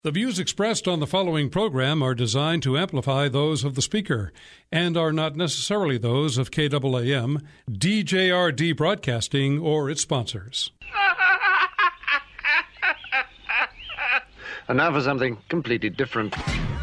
The views expressed on the following program are designed to amplify those of the speaker and are not necessarily those of KAAM, DJRD Broadcasting, or its sponsors. And now for something completely different.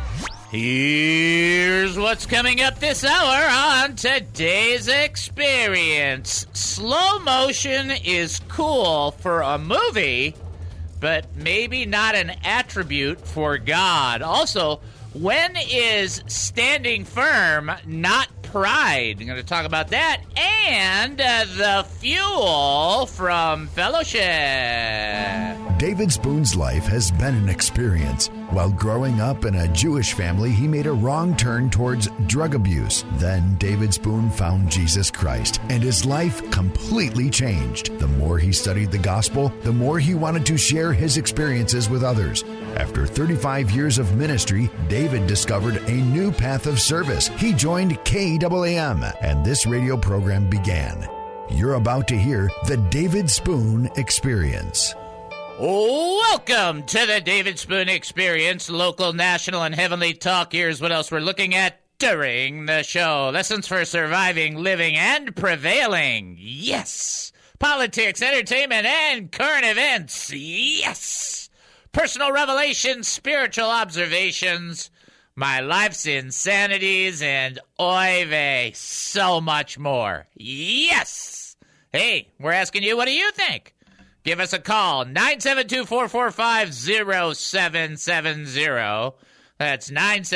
Here's what's coming up this hour on today's experience. Slow motion is cool for a movie, but maybe not an attribute for God. Also, when is standing firm not pride? I'm going to talk about that and the fuel from Fellowship. David Spoon's life has been an experience. While growing up in a Jewish family, he made a wrong turn towards drug abuse. Then David Spoon found Jesus Christ, and his life completely changed. The more he studied the gospel, the more he wanted to share his experiences with others. After 35 years of ministry, David discovered a new path of service. He joined KAAM, and this radio program began. You're about to hear the David Spoon Experience. Welcome to the David Spoon Experience, local, national, and heavenly talk. Here's what else we're looking at during the show. Lessons for surviving, living, and prevailing. Yes. Politics, entertainment, and current events. Yes. Personal revelations, spiritual observations, my life's insanities, and oy vey, so much more. Yes. Hey, we're asking you, what do you think? Give us a call, 972-445-0770. That's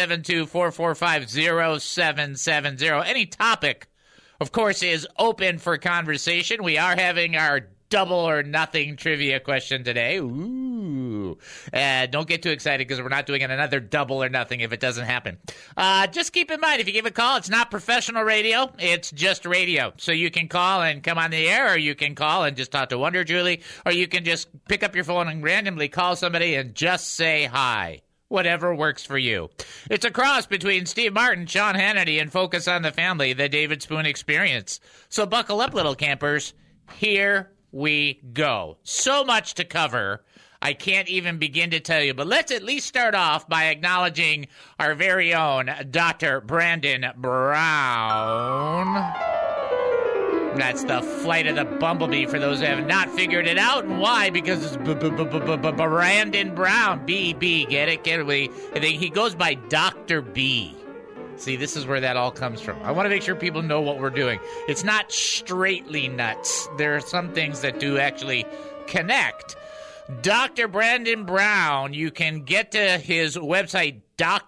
972-445-0770. Any topic, of course, is open for conversation. We are having our double or nothing trivia question today. Ooh. Don't get too excited because we're not doing another double or nothing if it doesn't happen. Just keep in mind, if you give a call, it's not professional radio. It's just radio. So you can call and come on the air, or you can call and just talk to Wonder Julie, or you can just pick up your phone and randomly call somebody and just say hi. Whatever works for you. It's a cross between Steve Martin, Sean Hannity, and Focus on the Family, the David Spoon Experience. So buckle up, little campers. Here we go. So much to cover, I can't even begin to tell you. But let's at least start off by acknowledging our very own Dr. Brandon Brown. That's the flight of the bumblebee for those who have not figured it out. And why? Because it's Brandon Brown. B. Get it? I think he goes by Dr. B. See, this is where that all comes from. I want to make sure people know what we're doing. It's not straightly nuts. There are some things that do actually connect. Dr. Brandon Brown, you can get to his website,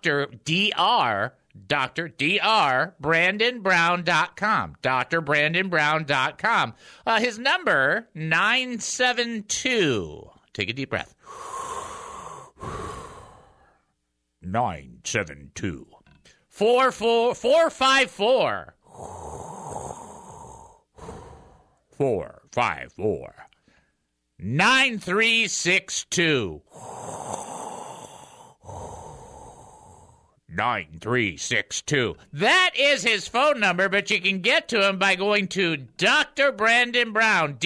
drbrandonbrown.com. drbrandonbrown.com. His number, 972. Take a deep breath. 972. 454 9362 9362. That is his phone number, but you can get to him by going to Dr. Brandon Brown,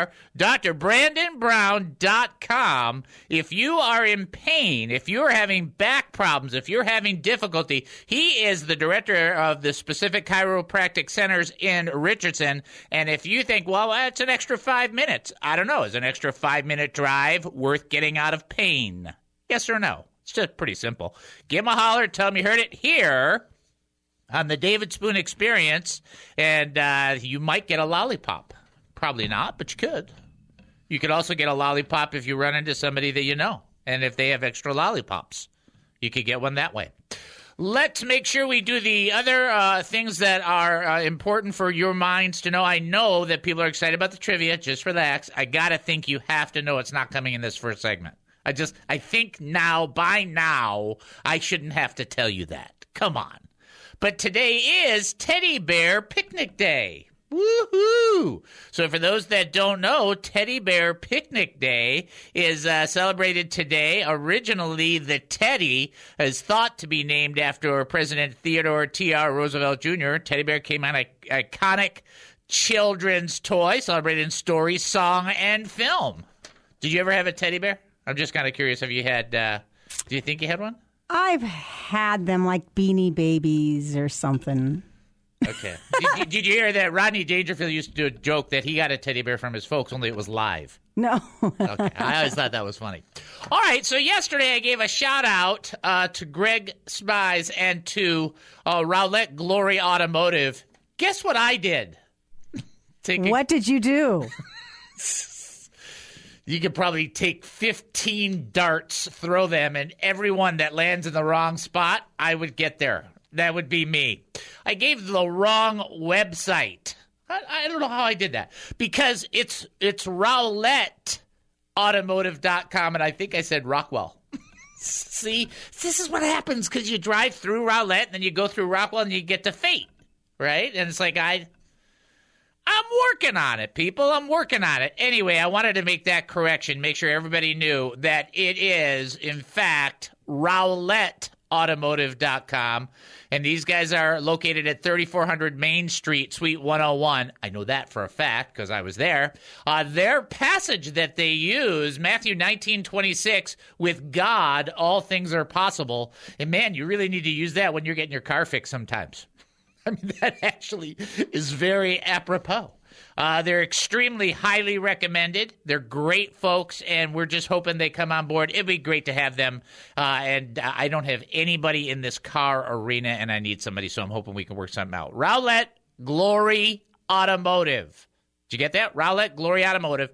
drbrandonbrown.com. If you are in pain, if you're having back problems, if you're having difficulty, he is the director of the specific chiropractic centers in Richardson. And if you think, well, that's an extra 5 minutes, I don't know, is an extra 5-minute drive worth getting out of pain? Yes or no? It's just pretty simple. Give him a holler, tell him you heard it here on the David Spoon Experience, and you might get a lollipop. Probably not, but you could. You could also get a lollipop if you run into somebody that you know, and if they have extra lollipops, you could get one that way. Let's make sure we do the other things that are important for your minds to know. I know that people are excited about the trivia. Just relax. I got to think you have to know it's not coming in this first segment. I think by now, I shouldn't have to tell you that. Come on. But today is Teddy Bear Picnic Day. Woohoo! So for those that don't know, Teddy Bear Picnic Day is celebrated today. Originally, the Teddy is thought to be named after President Theodore T.R. Roosevelt Jr. Teddy Bear came out an iconic children's toy celebrated in story, song, and film. Did you ever have a teddy bear? I'm just kind of curious if you had Do you think you had one? I've had them like Beanie Babies or something. Okay. Did you hear that Rodney Dangerfield used to do a joke that he got a teddy bear from his folks, only it was live? No. Okay. I always thought that was funny. All right. So yesterday I gave a shout out to Greg Spies and to Rowlett Glory Automotive. Guess what I did? What did you do? You could probably take 15 darts, throw them, and everyone that lands in the wrong spot, I would get there. That would be me. I gave the wrong website. I don't know how I did that. Because it's RowlettAutomotive.com, and I think I said Rockwell. See, this is what happens because you drive through Rowlett, and then you go through Rockwell, and you get to Fate, right? And it's like, I'm working on it, people. I'm working on it. Anyway, I wanted to make that correction, make sure everybody knew that it is, in fact, RowlettAutomotive.com. And these guys are located at 3400 Main Street, Suite 101. I know that for a fact because I was there. Their passage that they use, Matthew 19:26, with God, all things are possible. And man, you really need to use that when you're getting your car fixed sometimes. I mean, that actually is very apropos. They're extremely highly recommended. They're great folks, and we're just hoping they come on board. It'd be great to have them. And I don't have anybody in this car arena, and I need somebody, so I'm hoping we can work something out. Rowlett Glory Automotive. Did you get that? Rowlett Glory Automotive,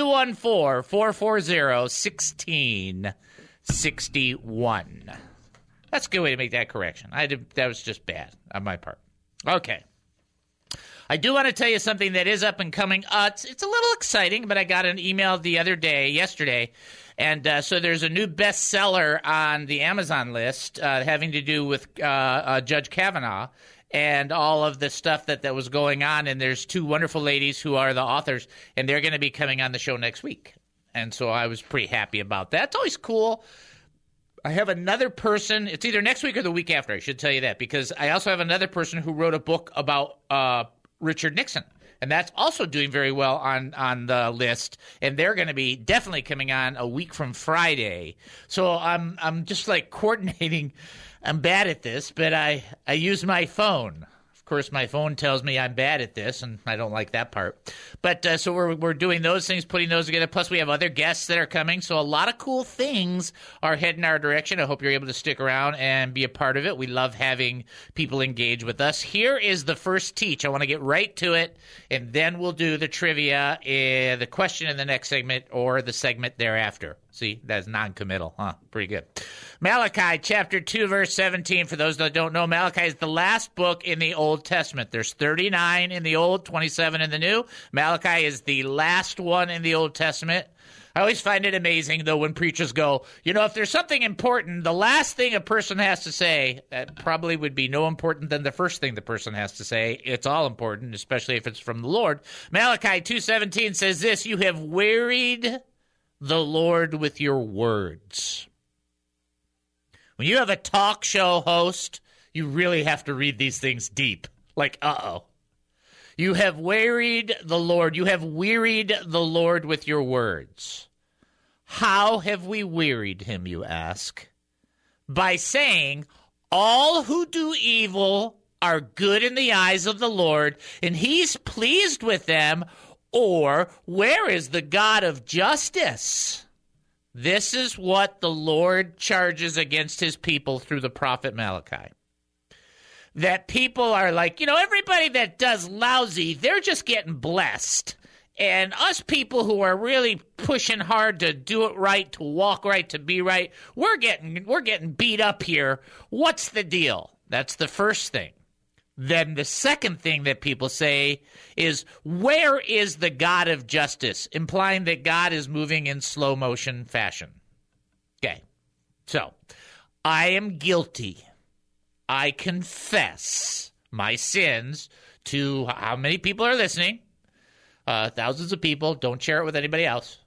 214-440-1661. That's a good way to make that correction. That was just bad on my part. Okay. I do want to tell you something that is up and coming. It's a little exciting, but I got an email yesterday, and so there's a new bestseller on the Amazon list having to do with Judge Kavanaugh and all of the stuff that was going on. And there's two wonderful ladies who are the authors, and they're going to be coming on the show next week. And so I was pretty happy about that. It's always cool. I have another person. It's either next week or the week after. I should tell you that because I also have another person who wrote a book about Richard Nixon, and that's also doing very well on the list. And they're going to be definitely coming on a week from Friday. So I'm just like coordinating. I'm bad at this, but I use my phone. Of course, my phone tells me I'm bad at this, and I don't like that part. But so we're doing those things, putting those together. Plus, we have other guests that are coming. So a lot of cool things are heading our direction. I hope you're able to stick around and be a part of it. We love having people engage with us. Here is the first teach. I want to get right to it, and then we'll do the trivia, the question in the next segment, or the segment thereafter. See, that's non-committal, huh? Pretty good. Malachi chapter 2, verse 17. For those that don't know, Malachi is the last book in the Old Testament. There's 39 in the Old, 27 in the New. Malachi is the last one in the Old Testament. I always find it amazing, though, when preachers go, if there's something important, the last thing a person has to say, that probably would be no important than the first thing the person has to say. It's all important, especially if it's from the Lord. Malachi 2:17 says this, you have wearied the Lord with your words. When you have a talk show host, you really have to read these things deep. Like, You have wearied the Lord. You have wearied the Lord with your words. How have we wearied him, you ask? By saying, all who do evil are good in the eyes of the Lord, and he's pleased with them. Or, where is the God of justice? This is what the Lord charges against his people through the prophet Malachi. That people are like, everybody that does lousy, they're just getting blessed. And us people who are really pushing hard to do it right, to walk right, to be right, we're getting beat up here. What's the deal? That's the first thing. Then the second thing that people say is, where is the God of justice? Implying that God is moving in slow motion fashion. Okay, so I am guilty. I confess my sins to how many people are listening? Thousands of people. Don't share it with anybody else.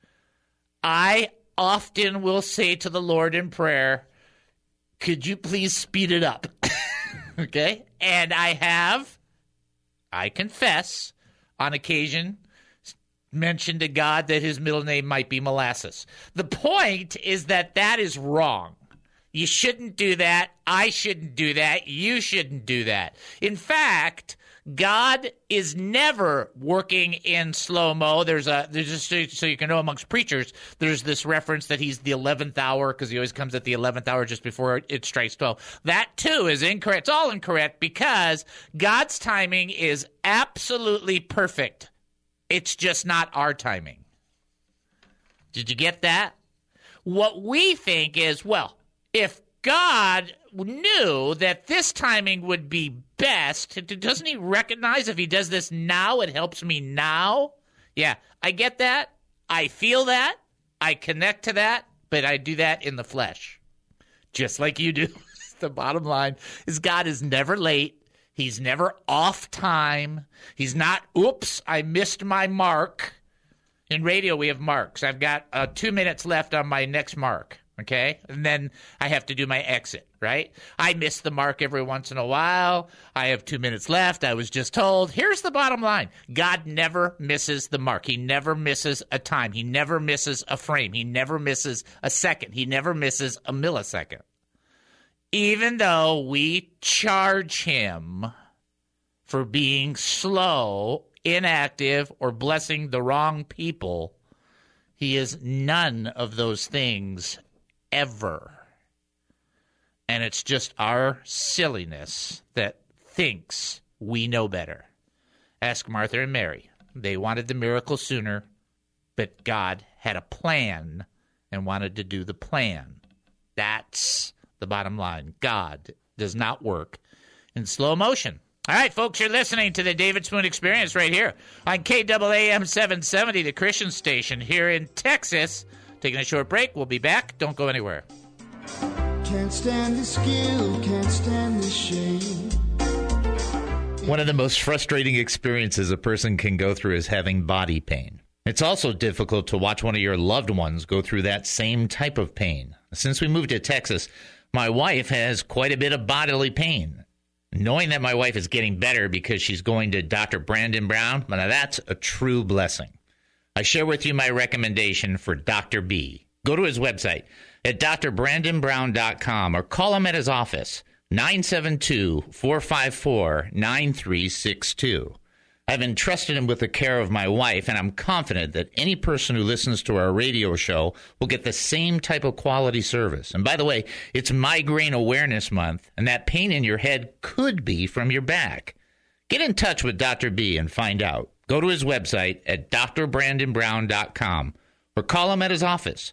I often will say to the Lord in prayer, could you please speed it up? Okay? And I confess, on occasion, mention to God that his middle name might be Molasses. The point is that is wrong. You shouldn't do that. I shouldn't do that. You shouldn't do that. In fact, God is never working in slow-mo. There's just so you can know amongst preachers, there's this reference that he's the 11th hour because he always comes at the 11th hour just before it strikes 12. That, too, is incorrect. It's all incorrect because God's timing is absolutely perfect. It's just not our timing. Did you get that? What we think is, well, if God knew that this timing would be best, doesn't he recognize if he does this now, it helps me now? Yeah, I get that. I feel that. I connect to that, but I do that in the flesh, just like you do. The bottom line is God is never late. He's never off time. He's not, oops, I missed my mark. In radio, we have marks. I've got 2 minutes left on my next mark. Okay? And then I have to do my exit, right? I miss the mark every once in a while. I have 2 minutes left. I was just told. Here's the bottom line. God never misses the mark. He never misses a time. He never misses a frame. He never misses a second. He never misses a millisecond. Even though we charge him for being slow, inactive, or blessing the wrong people, he is none of those things ever. And it's just our silliness that thinks we know better. Ask Martha and Mary. They wanted the miracle sooner, but God had a plan and wanted to do the plan. That's the bottom line. God does not work in slow motion. All right, folks, you're listening to the David Spoon Experience right here on KAAM 770, the Christian station here in Texas. Taking a short break. We'll be back. Don't go anywhere. Can't stand this guilt, can't stand this shame. One of the most frustrating experiences a person can go through is having body pain. It's also difficult to watch one of your loved ones go through that same type of pain. Since we moved to Texas, my wife has quite a bit of bodily pain. Knowing that my wife is getting better because she's going to Dr. Brandon Brown, now that's a true blessing. I share with you my recommendation for Dr. B. Go to his website at drbrandonbrown.com or call him at his office, 972-454-9362. I've entrusted him with the care of my wife, and I'm confident that any person who listens to our radio show will get the same type of quality service. And by the way, it's Migraine Awareness Month, and that pain in your head could be from your back. Get in touch with Dr. B and find out. Go to his website at drbrandonbrown.com or call him at his office,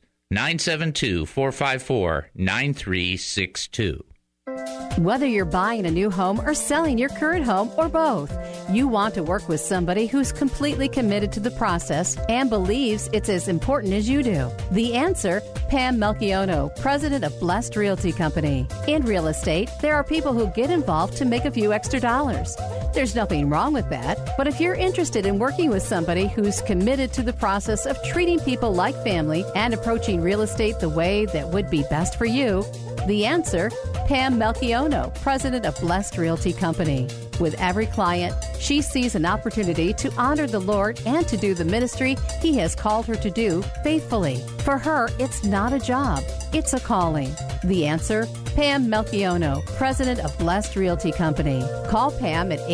972-454-9362. Whether you're buying a new home or selling your current home or both, you want to work with somebody who's completely committed to the process and believes it's as important as you do. The answer, Pam Melchiono, president of Blessed Realty Company. In real estate, there are people who get involved to make a few extra dollars. There's nothing wrong with that, but if you're interested in working with somebody who's committed to the process of treating people like family and approaching real estate the way that would be best for you, the answer, Pam Melchiono, president of Blessed Realty Company. With every client, she sees an opportunity to honor the Lord and to do the ministry He has called her to do faithfully. For her, it's not a job, it's a calling. The answer, Pam Melchiono, president of Blessed Realty Company. Call Pam at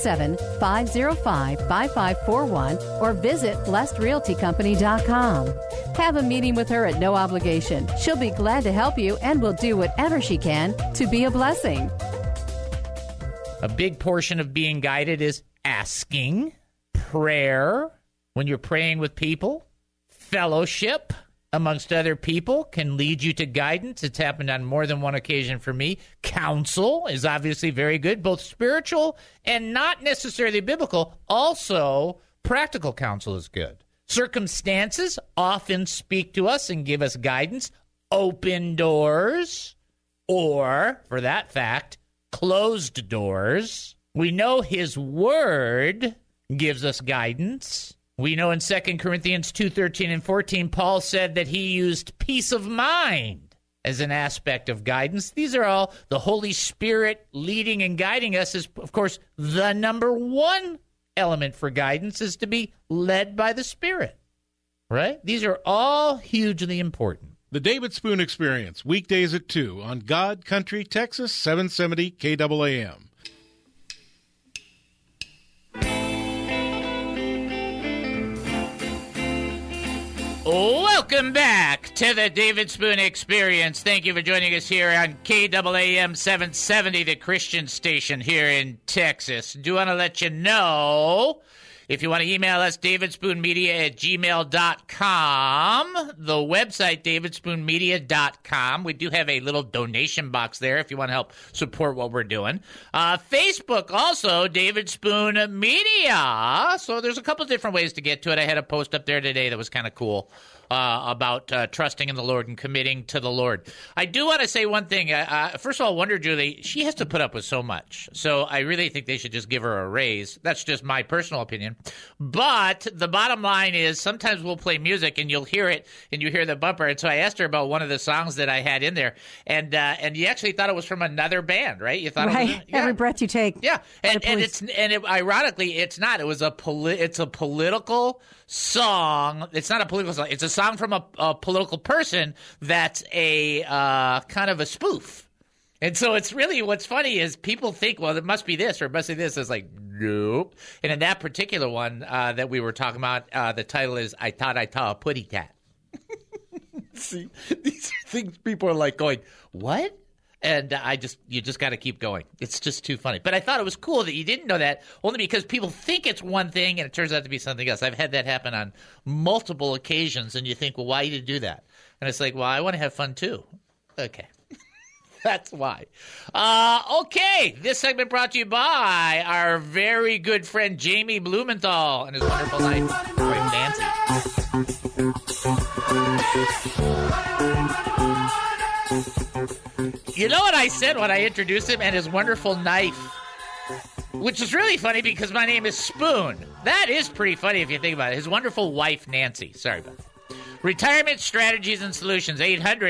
817-505-5541 or visit blessedrealtycompany.com. Have a meeting with her at no obligation. She'll be glad to help you and will do whatever she can to be a blessing. A big portion of being guided is asking, prayer, when you're praying with people, fellowship amongst other people can lead you to guidance. It's happened on more than one occasion for me. Counsel is obviously very good, both spiritual and not necessarily biblical. Also, practical counsel is good. Circumstances often speak to us and give us guidance. Open doors, or, for that fact, closed doors. We know His Word gives us guidance. We know in 2 Corinthians 2:13 and 14, Paul said that he used peace of mind as an aspect of guidance. These are all the Holy Spirit leading and guiding us is, of course, the number one element for guidance is to be led by the Spirit, right? These are all hugely important. The David Spoon Experience, weekdays at 2 on God Country, Texas, 770 KAAM. Welcome back to the David Spoon Experience. Thank you for joining us here on KAAM 770, the Christian station here in Texas. Do want to let you know, if you want to email us, davidspoonmedia@gmail.com. The website, davidspoonmedia.com. We do have a little donation box there if you want to help support what we're doing. Facebook also, David Spoon Media. So there's a couple different ways to get to it. I had a post up there today that was kind of cool. About trusting in the Lord and committing to the Lord. I do want to say one thing. First of all, Wonder Julie, she has to put up with so much. So I really think they should just give her a raise. That's just my personal opinion. But the bottom line is sometimes we'll play music and you'll hear it and you hear the bumper. And so I asked her about one of the songs that I had in there. And you actually thought it was from another band, right? You thought right. It was, yeah. Every breath you take. Yeah. Ironically, it's not. It's a political song. It's not a political song. It's a song from a political person that's a kind of a spoof. And so it's really, what's funny is people think, well, it must be this or it must be this. It's like, nope. And in that particular one that we were talking about, the title is I Thought I Saw a Putty Cat. See, these are things people are like going, what? And you just got to keep going. It's just too funny. But I thought it was cool that you didn't know that, only because people think it's one thing and it turns out to be something else. I've had that happen on multiple occasions, and you think, well, why did you do that? And it's like, well, I want to have fun too. Okay. That's why. Okay. This segment brought to you by our very good friend Jamie Blumenthal and his wonderful wife, Nancy. You know what I said when I introduced him and his wonderful knife? Which is really funny because my name is Spoon. That is pretty funny if you think about it. His wonderful wife, Nancy. Sorry about that. Retirement Strategies and Solutions,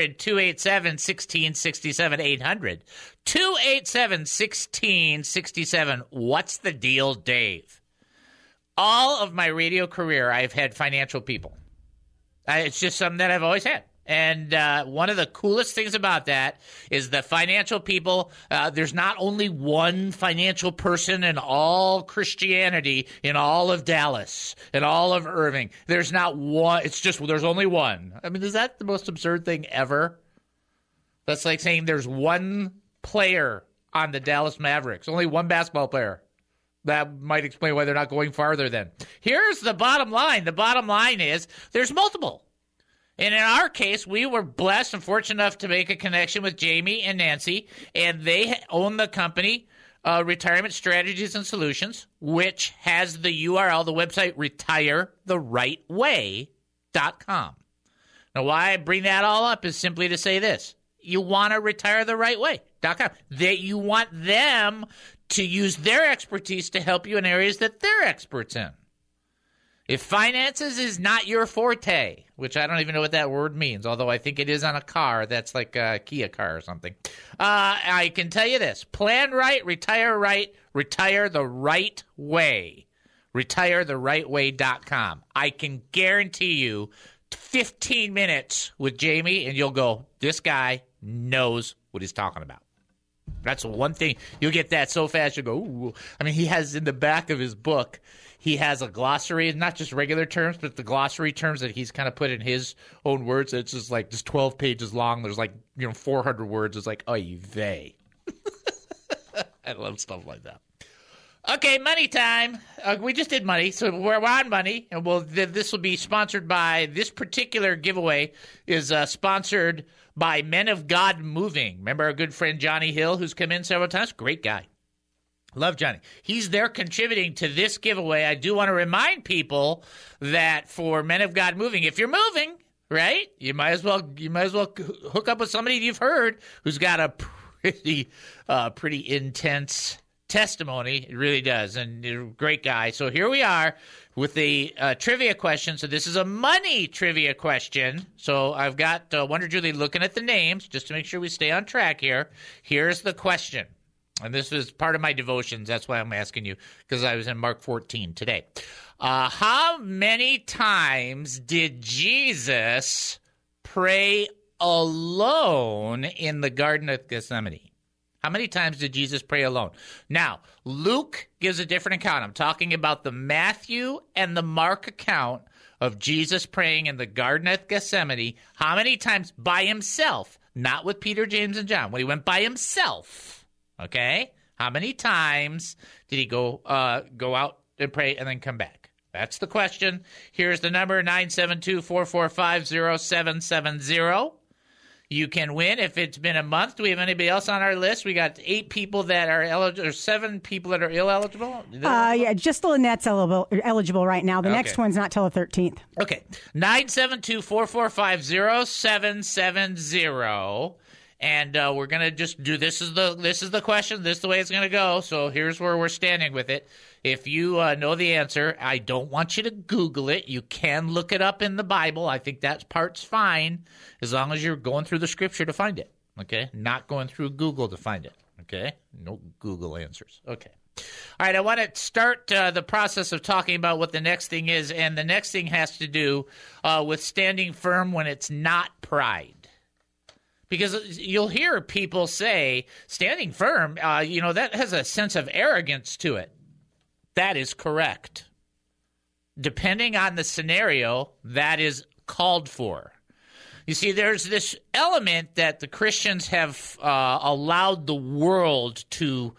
800-287-1667, 800-287-1667. What's the deal, Dave? All of my radio career, I've had financial people. It's just something that I've always had. And one of the coolest things about that is the financial people, there's not only one financial person in all Christianity, in all of Dallas, in all of Irving. There's not one. It's just there's only one. I mean, is that the most absurd thing ever? That's like saying there's one player on the Dallas Mavericks, only one basketball player. That might explain why they're not going farther then. Here's the bottom line. The bottom line is there's multiple. And in our case, we were blessed and fortunate enough to make a connection with Jamie and Nancy, and they own the company, Retirement Strategies and Solutions, which has the URL, the website, retiretherightway.com. Now, why I bring that all up is simply to say this. You want to retire the right way.com. That you want them to use their expertise to help you in areas that they're experts in. If finances is not your forte, which I don't even know what that word means, although I think it is on a car, that's like a Kia car or something. I can tell you this. Plan right, retire the right way. Retiretherightway.com. I can guarantee you 15 minutes with Jamie and you'll go, this guy knows what he's talking about. That's one thing. You'll get that so fast you'll go, ooh. I mean, he has in the back of his book, he has a glossary, not just regular terms, but the glossary terms that he's kind of put in his own words. It's just like just 12 pages long. There's like 400 words. It's like, oy vey. I love stuff like that. Okay, money time. We just did money, so we're on money, and this will be sponsored by this particular giveaway is sponsored by Men of God Moving. Remember our good friend Johnny Hill, who's come in several times? Great guy. Love Johnny. He's there contributing to this giveaway. I do want to remind people that for Men of God Moving, if you're moving, right, you might as well hook up with somebody you've heard who's got a pretty intense testimony. It really does, and you're a great guy. So here we are with the trivia question. So this is a money trivia question. So I've got Wonder Julie looking at the names just to make sure we stay on track here. Here's the question. And this is part of my devotions. That's why I'm asking you, because I was in Mark 14 today. How many times did Jesus pray alone in the Garden of Gethsemane? How many times did Jesus pray alone? Now, Luke gives a different account. I'm talking about the Matthew and the Mark account of Jesus praying in the Garden of Gethsemane. How many times by himself? Not with Peter, James, and John. When he went by himself, okay? How many times did he go out and pray and then come back? That's the question. Here's the number, 972-445-0770. You can win if it's been a month. Do we have anybody else on our list? We got 8 people that are eligible, or 7 people that are eligible. Yeah, just Lynette's eligible right now. The next one's not till the 13th. Okay, 972-445-0770. And we're gonna just do this is the question. This is the way it's gonna go. So here's where we're standing with it. If you know the answer, I don't want you to Google it. You can look it up in the Bible. I think that part's fine, as long as you're going through the Scripture to find it. Okay, not going through Google to find it. Okay, no Google answers. Okay. All right, I want to start the process of talking about what the next thing is, and the next thing has to do with standing firm when it's not pride. Because you'll hear people say, standing firm, that has a sense of arrogance to it. That is correct. Depending on the scenario, that is called for. You see, there's this element that the Christians have allowed the world to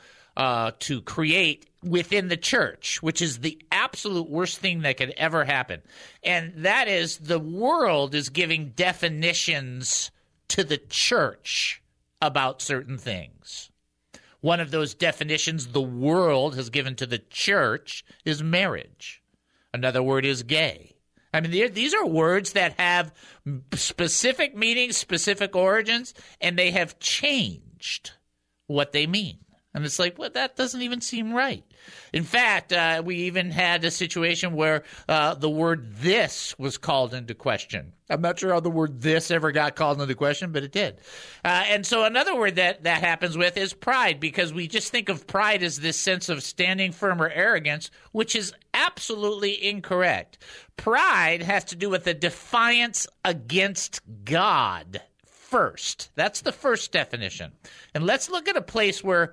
create within the church, which is the absolute worst thing that could ever happen. And that is the world is giving definitions to the church about certain things. One of those definitions the world has given to the church is marriage. Another word is gay. I mean, these are words that have specific meanings, specific origins, and they have changed what they mean. And it's like, well, that doesn't even seem right. In fact, we even had a situation where the word "this" was called into question. I'm not sure how the word "this" ever got called into question, but it did. And so another word that happens with is pride, because we just think of pride as this sense of standing firm or arrogance, which is absolutely incorrect. Pride has to do with a defiance against God first. That's the first definition. And let's look at a place where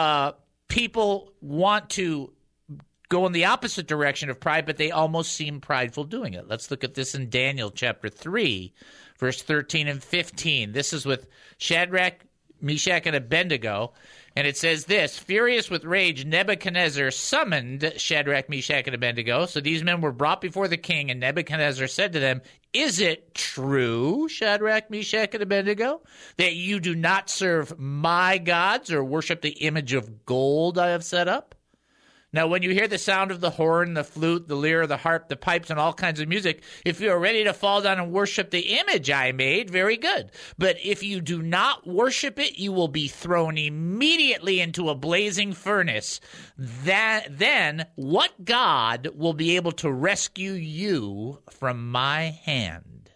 people want to go in the opposite direction of pride, but they almost seem prideful doing it. Let's look at this in Daniel chapter 3, verse 13 and 15. This is with Shadrach, Meshach, and Abednego. And it says this: furious with rage, Nebuchadnezzar summoned Shadrach, Meshach, and Abednego. So these men were brought before the king, and Nebuchadnezzar said to them, "Is it true, Shadrach, Meshach, and Abednego, that you do not serve my gods or worship the image of gold I have set up? Now, when you hear the sound of the horn, the flute, the lyre, the harp, the pipes, and all kinds of music, if you are ready to fall down and worship the image I made, very good. But if you do not worship it, you will be thrown immediately into a blazing furnace. Then what God will be able to rescue you from my hand?"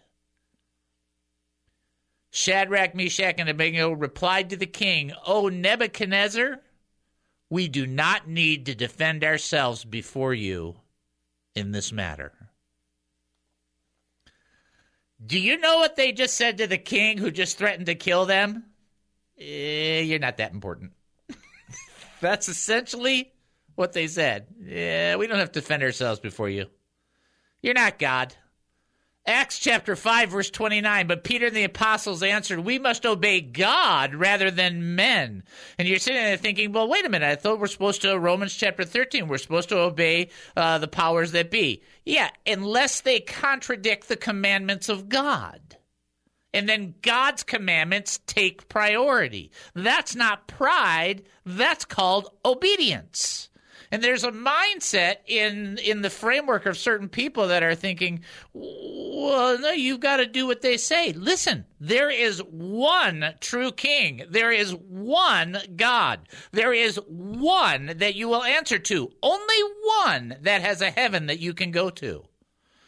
Shadrach, Meshach, and Abednego replied to the king, "O Nebuchadnezzar, we do not need to defend ourselves before you in this matter." Do you know what they just said to the king who just threatened to kill them? You're not that important. That's essentially what they said. Yeah, we don't have to defend ourselves before you. You're not God. Acts chapter 5, verse 29, but Peter and the apostles answered, "We must obey God rather than men." And you're sitting there thinking, well, wait a minute, I thought we're supposed to, Romans chapter 13, we're supposed to obey the powers that be. Yeah, unless they contradict the commandments of God. And then God's commandments take priority. That's not pride, that's called obedience. And there's a mindset in the framework of certain people that are thinking, well, no, you've got to do what they say. Listen, there is one true king. There is one God. There is one that you will answer to. Only one that has a heaven that you can go to.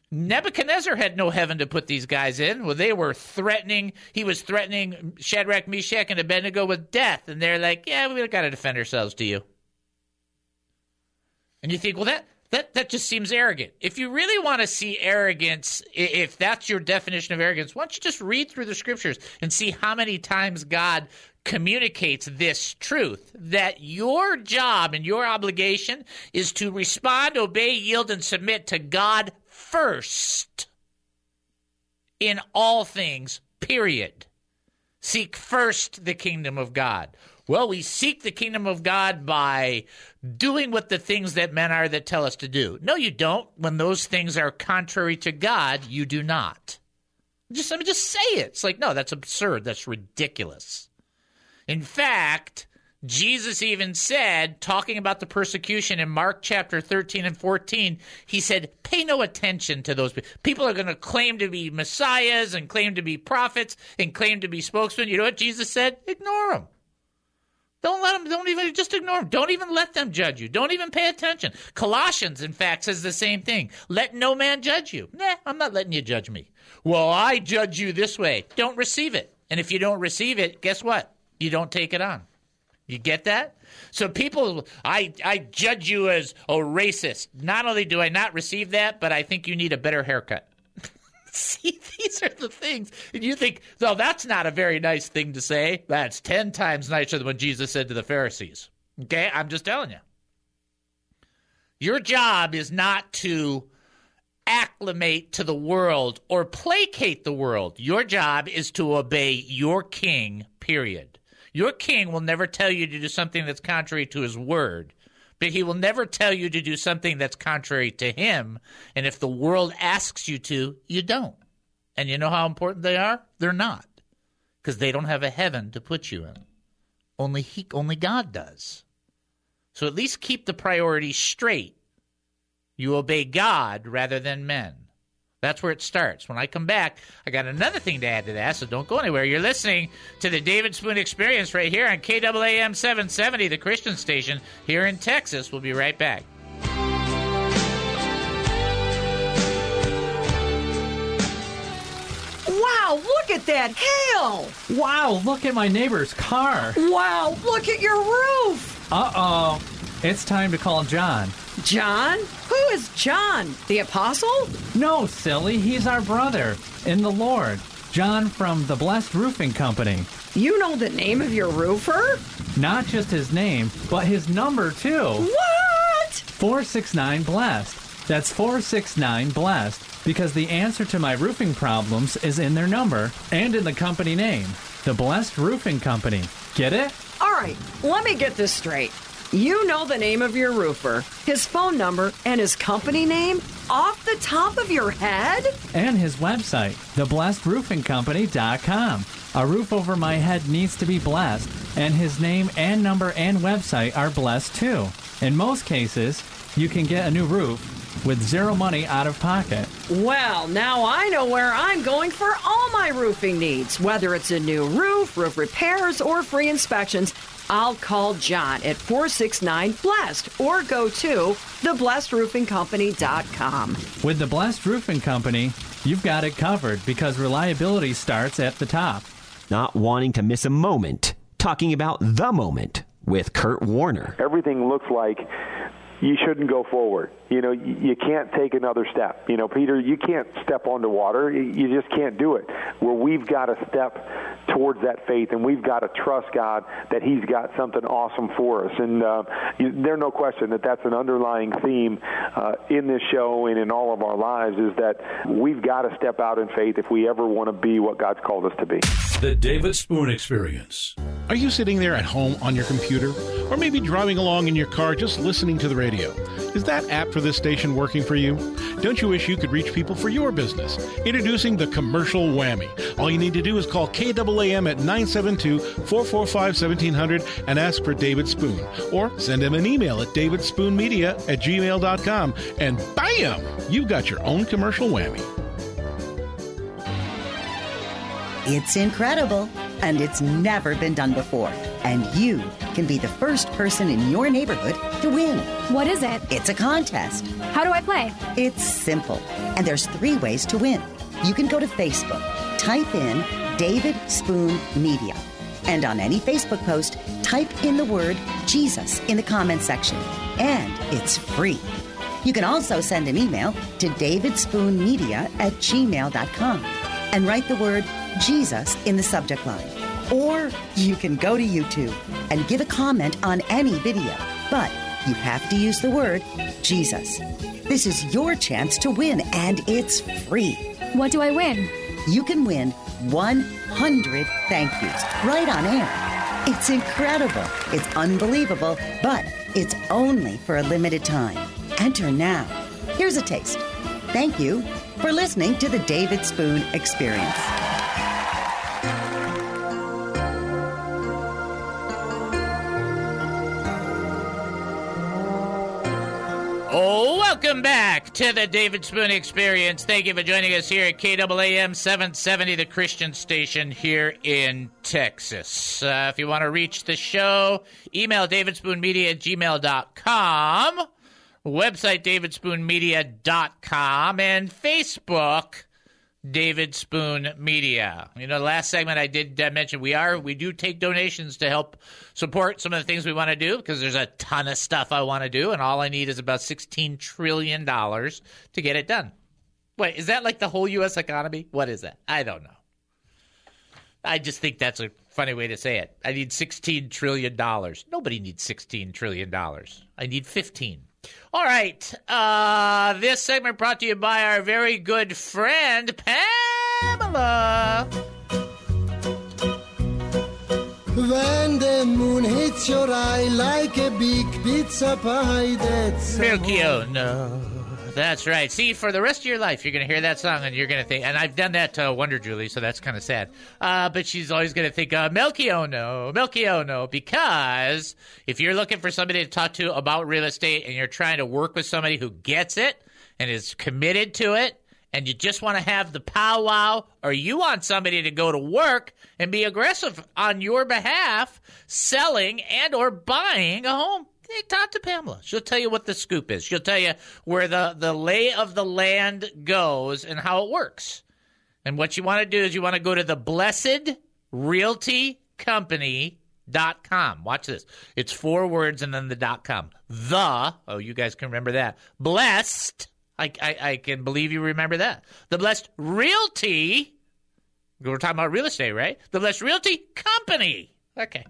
Nebuchadnezzar had no heaven to put these guys in. Well, they were threatening. He was threatening Shadrach, Meshach, and Abednego with death. And they're like, yeah, we got to defend ourselves to you. And you think, well, that just seems arrogant. If you really want to see arrogance, if that's your definition of arrogance, why don't you just read through the scriptures and see how many times God communicates this truth, that your job and your obligation is to respond, obey, yield, and submit to God first in all things, period. Seek first the kingdom of God. Well, we seek the kingdom of God by doing what the things that men are that tell us to do. No, you don't. When those things are contrary to God, you do not. Let me just say it. It's like, no, that's absurd. That's ridiculous. In fact, Jesus even said, talking about the persecution in Mark chapter 13 and 14, he said, pay no attention to those people. People are going to claim to be messiahs and claim to be prophets and claim to be spokesmen. You know what Jesus said? Ignore them. Don't let them, just ignore them. Don't even let them judge you. Don't even pay attention. Colossians, in fact, says the same thing. Let no man judge you. Nah, I'm not letting you judge me. Well, I judge you this way. Don't receive it. And if you don't receive it, guess what? You don't take it on. You get that? So people, I judge you as a racist. Not only do I not receive that, but I think you need a better haircut. See, these are the things. And you think, well, that's not a very nice thing to say. That's 10 times nicer than what Jesus said to the Pharisees. Okay? I'm just telling you. Your job is not to acclimate to the world or placate the world. Your job is to obey your king, period. Your king will never tell you to do something that's contrary to his word, but he will never tell you to do something that's contrary to him. And if the world asks you to, you don't. And you know how important they are? They're not, because they don't have a heaven to put you in. Only God does. So at least keep the priorities straight. You obey God rather than men. That's where it starts. When I come back, I got another thing to add to that, so don't go anywhere. You're listening to the David Spoon Experience right here on KAAM 770, the Christian station here in Texas. We'll be right back. Wow, look at that hail! Wow, look at my neighbor's car. Wow, look at your roof! Uh-oh. It's time to call John. John? Who is John? The apostle? No, silly. He's our brother in the Lord. John from the Blessed Roofing Company. You know the name of your roofer? Not just his name, but his number, too. What? 469-BLESSED. That's 469-BLESSED, because the answer to my roofing problems is in their number and in the company name. The Blessed Roofing Company. Get it? All right, let me get this straight. You know the name of your roofer, his phone number, and his company name off the top of your head? And his website, theblessedroofingcompany.com. A roof over my head needs to be blessed, and his name and number and website are blessed too. In most cases, you can get a new roof with zero money out of pocket. Well, now I know where I'm going for all my roofing needs. Whether it's a new roof, roof repairs, or free inspections, I'll call John at 469-BLESSED or go to theblessedroofingcompany.com. With the Blessed Roofing Company, you've got it covered because reliability starts at the top. Not wanting to miss a moment. Talking about the moment with Kurt Warner. Everything looks like you shouldn't go forward. You know, you can't take another step. You know, Peter, you can't step onto water. You just can't do it. Well, we've got to step towards that faith, and we've got to trust God that he's got something awesome for us. And there's no question that that's an underlying theme in this show and in all of our lives, is that we've got to step out in faith if we ever want to be what God's called us to be. The David Spoon Experience. Are you sitting there at home on your computer, or maybe driving along in your car just listening to the radio? Is that app for this station working for you? Don't you wish you could reach people for your business? Introducing the Commercial Whammy. All you need to do is call KAAM at 972-445-1700 and ask for David Spoon. Or send him an email at davidspoonmedia@gmail.com, and bam! You've got your own commercial whammy. It's incredible, and it's never been done before. And you can can be the first person in your neighborhood to win. What is it? It's a contest. How do I play? It's simple, and there's 3 ways to win. You can go to Facebook, type in David Spoon Media, and on any Facebook post, type in the word Jesus in the comment section, and it's free. You can also send an email to davidspoonmedia@gmail.com and write the word Jesus in the subject line. Or you can go to YouTube and give a comment on any video, but you have to use the word Jesus. This is your chance to win, and it's free. What do I win? You can win 100 thank yous right on air. It's incredible. It's unbelievable, but it's only for a limited time. Enter now. Here's a taste. Thank you for listening to the David Spoon Experience. Oh, welcome back to the David Spoon Experience. Thank you for joining us here at KAAM 770, the Christian station here in Texas. If you want to reach the show, email davidspoonmedia@gmail.com, website davidspoonmedia.com, and Facebook, David Spoon Media. You know, the last segment I did mention we do take donations to help support some of the things we want to do, because there's a ton of stuff I want to do, and all I need is about $16 trillion to get it done. Wait, is that like the whole U.S. economy? What is that? I don't know. I just think that's a funny way to say it. I need $16 trillion. Nobody needs $16 trillion. I need 15. All right, this segment brought to you by our very good friend, Pamela. When the moon hits your eye like a big pizza pie, that's... Milky, oh no. That's right. See, for the rest of your life, you're going to hear that song and you're going to think, and I've done that to Wonder Julie, so that's kind of sad. But she's always going to think, Milky, oh no, because if you're looking for somebody to talk to about real estate and you're trying to work with somebody who gets it and is committed to it, and you just want to have the powwow, or you want somebody to go to work and be aggressive on your behalf, selling and or buying a home, hey, talk to Pamela. She'll tell you what the scoop is. She'll tell you where the lay of the land goes and how it works. And what you want to do is you want to go to the blessedrealtycompany.com. Watch this. It's 4 words and then the .com. You guys can remember that. Blessed. I can believe you remember that. The Blessed Realty. We're talking about real estate, right? The Blessed Realty Company. Okay.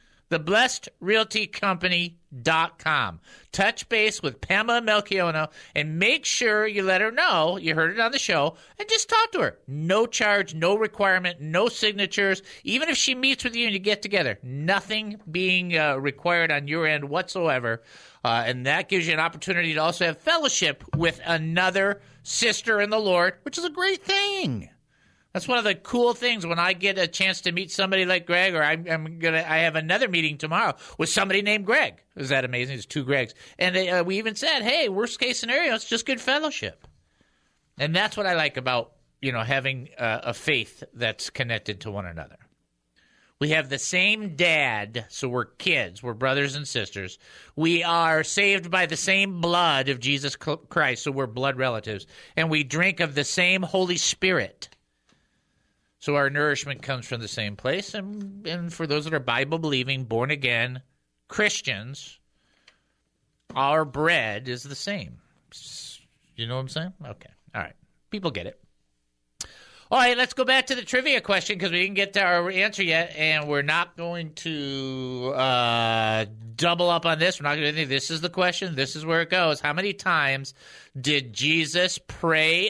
TheBlessedRealtyCompany.com. Touch base with Pamela Melchiono and make sure you let her know you heard it on the show and just talk to her. No charge, no requirement, no signatures. Even if she meets with you and you get together, nothing being required on your end whatsoever. And that gives you an opportunity to also have fellowship with another sister in the Lord, which is a great thing. That's one of the cool things when I get a chance to meet somebody like Greg, or I have another meeting tomorrow with somebody named Greg. Is that amazing? There's 2 Gregs. And we even said, hey, worst case scenario, it's just good fellowship. And that's what I like about, having a faith that's connected to one another. We have the same dad, so we're kids. We're brothers and sisters. We are saved by the same blood of Jesus Christ, so we're blood relatives. And we drink of the same Holy Spirit. So our nourishment comes from the same place. And for those that are Bible-believing, born-again Christians, our bread is the same. You know what I'm saying? Okay. All right. People get it. All right, let's go back to the trivia question because we didn't get to our answer yet, and we're not going to double up on this. We're not going to do anything. This is the question. This is where it goes. How many times did Jesus pray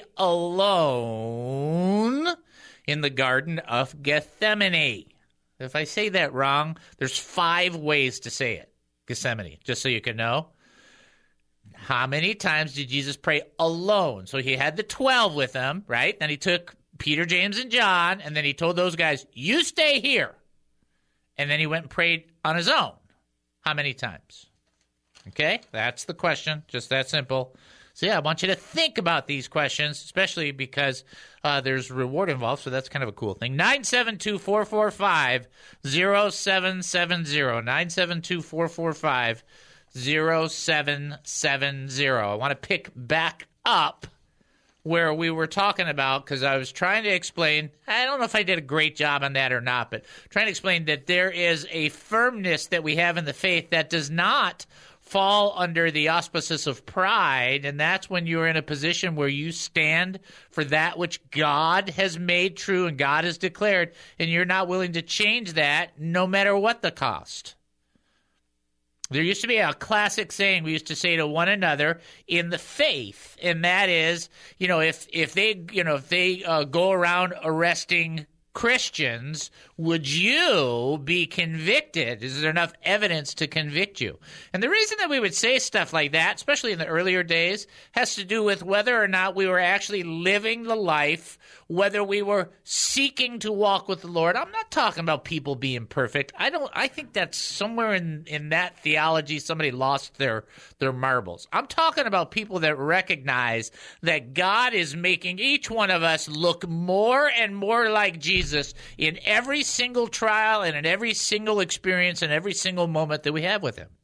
alone in the Garden of Gethsemane? If I say that wrong, there's 5 ways to say it. Gethsemane, just so you can know. How many times did Jesus pray alone? So he had the 12 with him, right? Then he took Peter, James, and John, and then he told those guys, you stay here. And then he went and prayed on his own. How many times? Okay, that's the question. Just that simple. So, yeah, I want you to think about these questions, especially because there's reward involved, so that's kind of a cool thing. 972-445-0770. 972-445-0770. I want to pick back up where we were talking about, because I was trying to explain, I don't know if I did a great job on that or not, but trying to explain that there is a firmness that we have in the faith that does not fall under the auspices of pride, and that's when you're in a position where you stand for that which God has made true and God has declared, and you're not willing to change that no matter what the cost. There used to be a classic saying we used to say to one another in the faith, and that is, if they go around arresting Christians, would you be convicted? Is there enough evidence to convict you? And the reason that we would say stuff like that, especially in the earlier days, has to do with whether or not we were actually living the life, whether we were seeking to walk with the Lord. I'm not talking about people being perfect. I think that's somewhere in that theology somebody lost their marbles. I'm talking about people that recognize that God is making each one of us look more and more like Jesus in every single trial and in every single experience and every single moment that we have with him.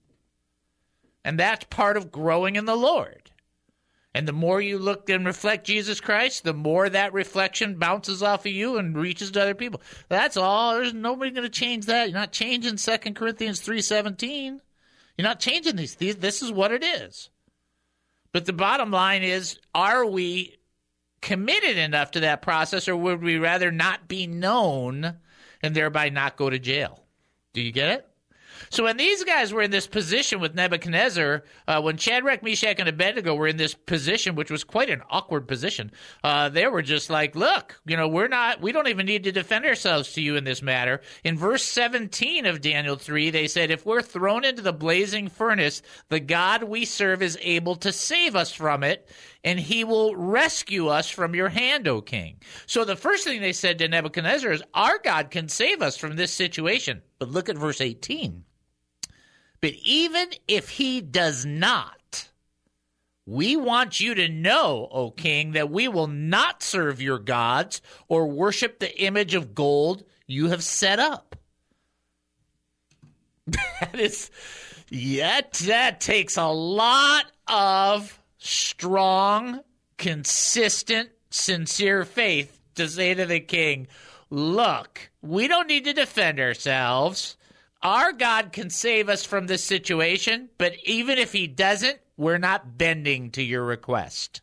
And that's part of growing in the Lord. And the more you look and reflect Jesus Christ, the more that reflection bounces off of you and reaches to other people. That's all. There's nobody going to change that. You're not changing 2 Corinthians 3:17. You're not changing these. This is what it is. But the bottom line is, are we committed enough to that process, or would we rather not be known and thereby not go to jail? Do you get it? So when these guys were in this position with Nebuchadnezzar, when Shadrach, Meshach, and Abednego were in this position, which was quite an awkward position, they were just like, look, we don't even need to defend ourselves to you in this matter. In verse 17 of Daniel 3, they said, if we're thrown into the blazing furnace, the God we serve is able to save us from it, and he will rescue us from your hand, O king. So the first thing they said to Nebuchadnezzar is, our God can save us from this situation. But look at verse 18. But even if he does not, we want you to know, O king, that we will not serve your gods or worship the image of gold you have set up. That takes a lot of strong, consistent, sincere faith to say to the king, look, we don't need to defend ourselves. Our God can save us from this situation, but even if he doesn't, we're not bending to your request.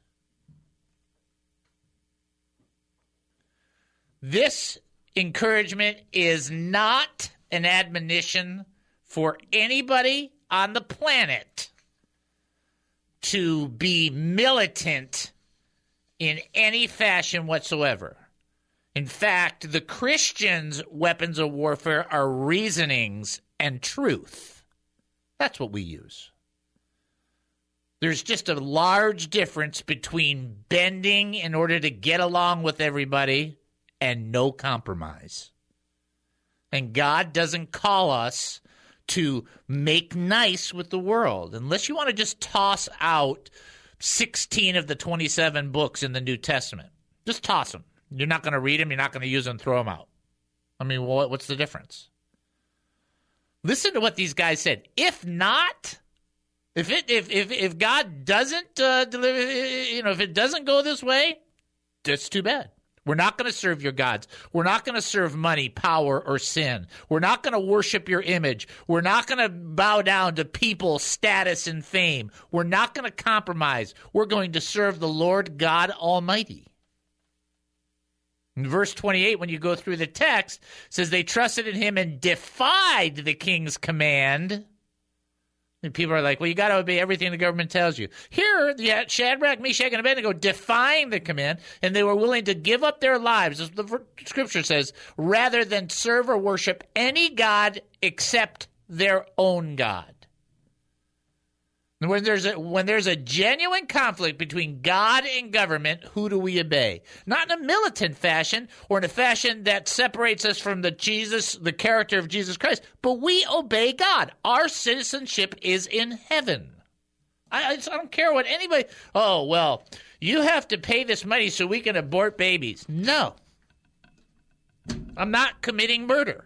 This encouragement is not an admonition for anybody on the planet to be militant in any fashion whatsoever. In fact, the Christians' weapons of warfare are reasonings and truth. That's what we use. There's just a large difference between bending in order to get along with everybody and no compromise. And God doesn't call us to make nice with the world, unless you want to just toss out 16 of the 27 books in the New Testament. Just toss them. You're not going to read them. You're not going to use them. Throw them out. I mean, what's the difference? Listen to what these guys said. If not, if God doesn't deliver, if it doesn't go this way, that's too bad. We're not going to serve your gods. We're not going to serve money, power, or sin. We're not going to worship your image. We're not going to bow down to people, status, and fame. We're not going to compromise. We're going to serve the Lord God Almighty. In verse 28, when you go through the text, it says they trusted in him and defied the king's command. And people are like, well, you got to obey everything the government tells you. Here, Shadrach, Meshach, and Abednego defying the command, and they were willing to give up their lives, as the scripture says, rather than serve or worship any god except their own God. When there's a genuine conflict between God and government, who do we obey? Not in a militant fashion or in a fashion that separates us from the character of Jesus Christ, but we obey God. Our citizenship is in heaven. I don't care what anybody... Oh, well, you have to pay this money so we can abort babies. No. I'm not committing murder.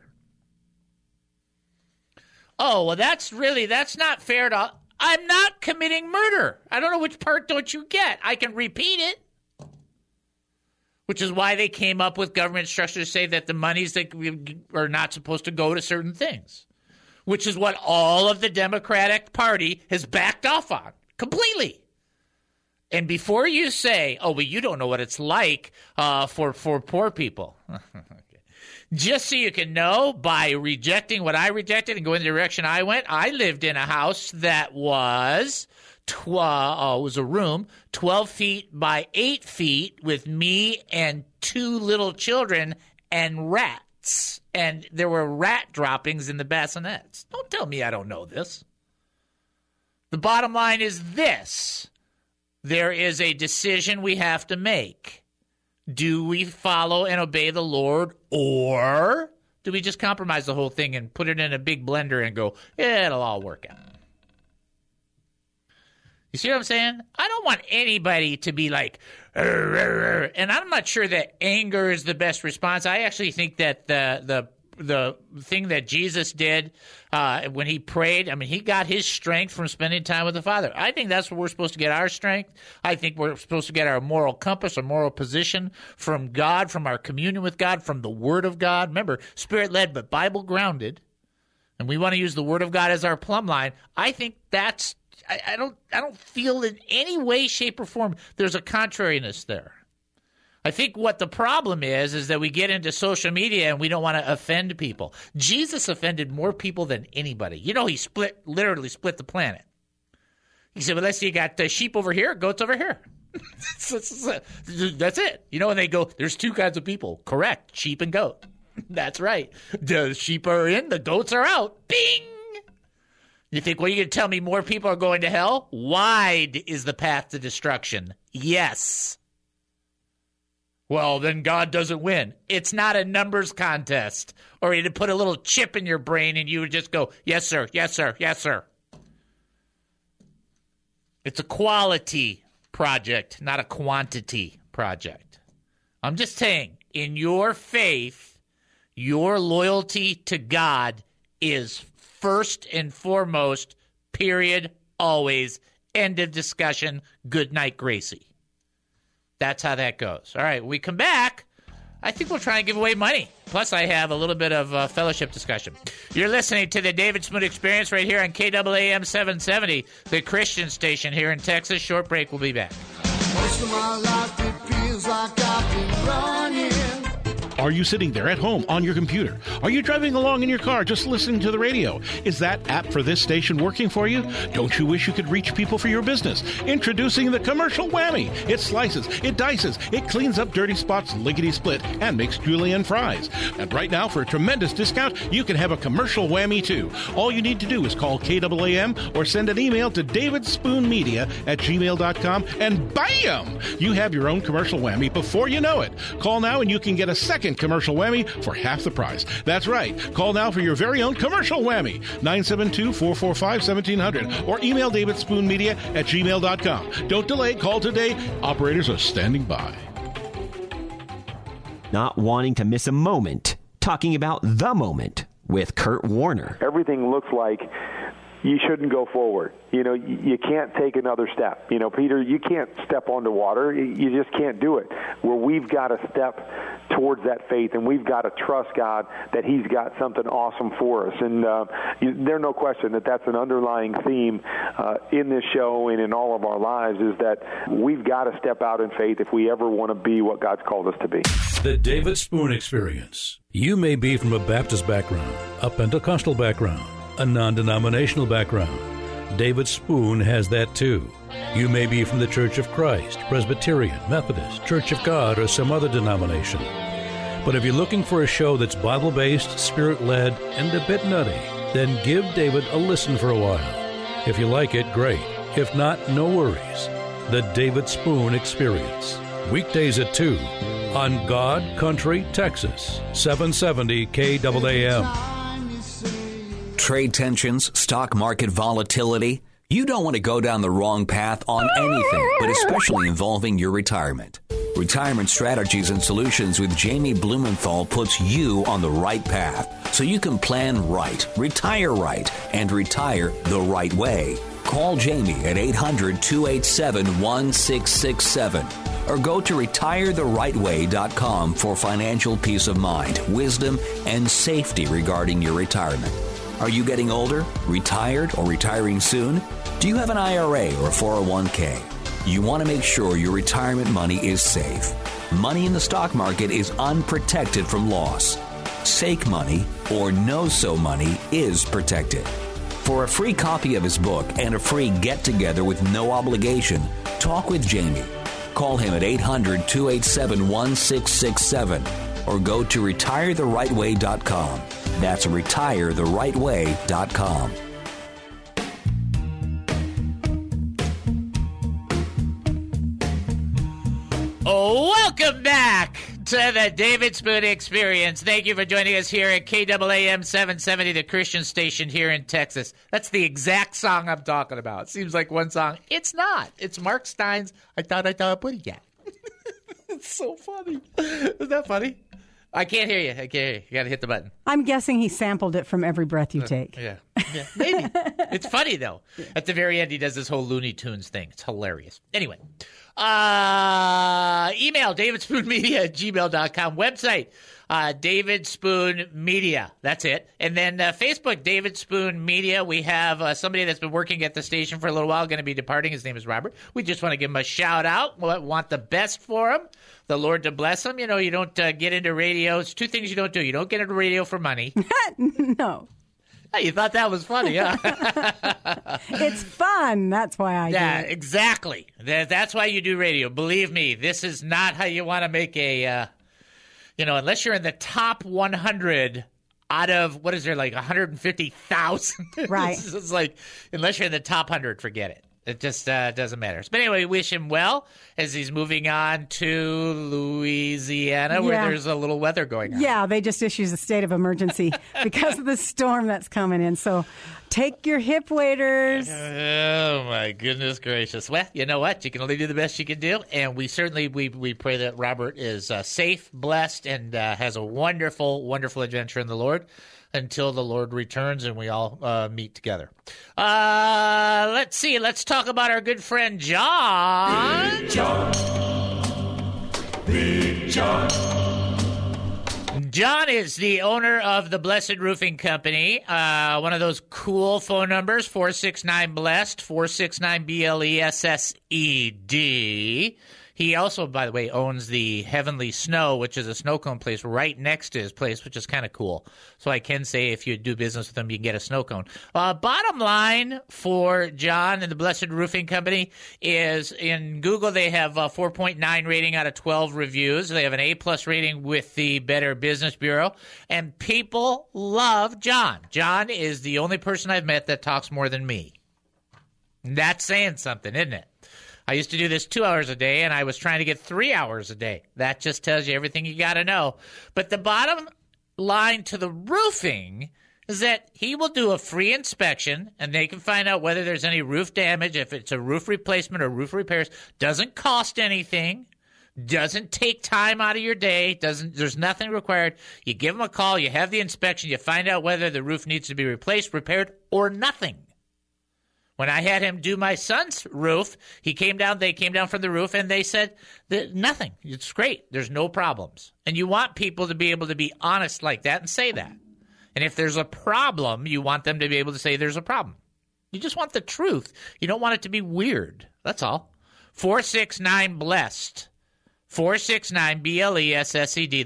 Oh, well, that's not fair to... I'm not committing murder. I don't know which part don't you get. I can repeat it. Which is why they came up with government structures to say that the monies that are not supposed to go to certain things. Which is what all of the Democratic Party has backed off on completely. And before you say, oh, well, you don't know what it's like for poor people. Just so you can know, by rejecting what I rejected and going the direction I went, I lived in a house that was... it was a room 12 feet by 8 feet with me and 2 little children and rats. And there were rat droppings in the bassinets. Don't tell me I don't know this. The bottom line is this. There is a decision we have to make. Do we follow and obey the Lord, or do we just compromise the whole thing and put it in a big blender and go, yeah, it'll all work out? You see what I'm saying? I don't want anybody to be like, and I'm not sure that anger is the best response. I actually think that the thing that Jesus did when he prayed, I mean, he got his strength from spending time with the Father. I think that's where we're supposed to get our strength. I think we're supposed to get our moral compass, our moral position from God, from our communion with God, from the Word of God. Remember, Spirit-led but Bible-grounded. And we want to use the Word of God as our plumb line. I think that's I don't feel in any way, shape, or form there's a contrariness there. I think what the problem is that we get into social media and we don't want to offend people. Jesus offended more people than anybody. You know, he literally split the planet. He said, well, let's see, you got sheep over here, goats over here. That's it. You know, and they go, there's 2 kinds of people. Correct, sheep and goat. That's right. The sheep are in, the goats are out. Bing! You think, well, you're going to tell me more people are going to hell? Wide is the path to destruction. Yes. Well, then God doesn't win. It's not a numbers contest. Or you'd put a little chip in your brain and you would just go, yes, sir, yes, sir, yes, sir. It's a quality project, not a quantity project. I'm just saying, in your faith, your loyalty to God is first and foremost, period, always, end of discussion, good night, Gracie. That's how that goes. All right, when we come back, I think we'll try and give away money. Plus, I have a little bit of fellowship discussion. You're listening to the David Spoon Experience right here on KAAM 770, the Christian station here in Texas. Short break, we'll be back. Most of my life it feels like I've been running. Are you sitting there at home on your computer? Are you driving along in your car just listening to the radio? Is that app for this station working for you? Don't you wish you could reach people for your business? Introducing the Commercial Whammy. It slices, it dices, it cleans up dirty spots lickety-split, and makes julienne fries. And right now, for a tremendous discount, you can have a Commercial Whammy too. All you need to do is call KAAM or send an email to davidspoonmedia@gmail.com, and bam! You have your own Commercial Whammy before you know it. Call now and you can get a second Commercial Whammy for half the price. That's right. Call now for your very own Commercial Whammy. 972-445-1700 or email davidspoonmedia@gmail.com. Don't delay. Call today. Operators are standing by. Not wanting to miss a moment. Talking about the moment with Kurt Warner. Everything looks like you shouldn't go forward. You know, you can't take another step. You know, Peter, you can't step onto water. You just can't do it. Where we've got to step towards that faith, and we've got to trust God that He's got something awesome for us. And there's no question that that's an underlying theme in this show and in all of our lives, is that we've got to step out in faith if we ever want to be what God's called us to be. The David Spoon Experience. You may be from a Baptist background, a Pentecostal background, a non-denominational background. David Spoon has that too. You may be from the Church of Christ, Presbyterian, Methodist, Church of God, or some other denomination. But if you're looking for a show that's Bible-based, Spirit-led, and a bit nutty, then give David a listen for a while. If you like it, great. If not, no worries. The David Spoon Experience. Weekdays at 2 on God Country, Texas, 770 KAAM. Trade tensions, stock market volatility. You don't want to go down the wrong path on anything, but especially involving your retirement. Retirement Strategies and Solutions with Jamie Blumenthal puts you on the right path so you can plan right, retire right, and retire the right way. Call Jamie at 800-287-1667 or go to retiretherightway.com for financial peace of mind, wisdom, and safety regarding your retirement. Are you getting older, retired, or retiring soon? Do you have an IRA or a 401k? You want to make sure your retirement money is safe. Money in the stock market is unprotected from loss. Sake money or no-so money is protected. For a free copy of his book and a free get-together with no obligation, talk with Jamie. Call him at 800-287-1667 or go to retiretherightway.com. That's retiretherightway.com. Welcome back to the David Spoon Experience. Thank you for joining us here at KAAM 770, the Christian station here in Texas. That's the exact song I'm talking about. Seems like one song. It's not. It's Mark Stein's I Thought Putty Cat. It's so funny. Isn't that funny? I can't hear you. You got to hit the button. I'm guessing he sampled it from Every Breath You Take. Yeah, maybe. It's funny, though. At the very end, he does this whole Looney Tunes thing. It's hilarious. Anyway, email davidspoonmedia@gmail.com. Website, David Spoon Media. That's it. And then Facebook, David Spoon Media. We have somebody that's been working at the station for a little while, going to be departing. His name is Robert. We just want to give him a shout out. We want the best for him. The Lord to bless him. You know, you don't get into radio. It's two things you don't do. You don't get into radio for money. No. Hey, you thought that was funny, huh? It's fun. That's why I do it. Exactly. That's why you do radio. Believe me, this is not how you want to make a, unless you're in the top 100 out of, what is there, like 150,000? Right. It's like, unless you're in the top 100, forget it. It just doesn't matter. But anyway, we wish him well as he's moving on to Louisiana where there's a little weather going on. Yeah, they just issued a state of emergency because of the storm that's coming in. So take your hip waders. Oh, my goodness gracious. Well, you know what? You can only do the best you can do. And we certainly, we pray that Robert is safe, blessed, and has a wonderful, wonderful adventure in the Lord until the Lord returns and we all meet together. Let's see. Let's talk about our good friend John. Big John. Big John. John is the owner of the Blessed Roofing Company. One of those cool phone numbers, 469-BLESSED, 469-BLESSED. He also, by the way, owns the Heavenly Snow, which is a snow cone place right next to his place, which is kind of cool. So I can say if you do business with him, you can get a snow cone. Bottom line for John and the Blessed Roofing Company is in Google, they have a 4.9 rating out of 12 reviews. They have an A-plus rating with the Better Business Bureau. And people love John. John is the only person I've met that talks more than me. That's saying something, isn't it? I used to do this 2 hours a day, and I was trying to get 3 hours a day. That just tells you everything you got to know. But the bottom line to the roofing is that he will do a free inspection, and they can find out whether there's any roof damage, if it's a roof replacement or roof repairs. Doesn't cost anything. Doesn't take time out of your day. There's nothing required. You give them a call. You have the inspection. You find out whether the roof needs to be replaced, repaired, or nothing. When I had him do my son's roof, they came down from the roof, and they said that nothing. It's great. There's no problems. And you want people to be able to be honest like that and say that. And if there's a problem, you want them to be able to say there's a problem. You just want the truth. You don't want it to be weird. That's all. 469-BLESSED. 469-BLESSED,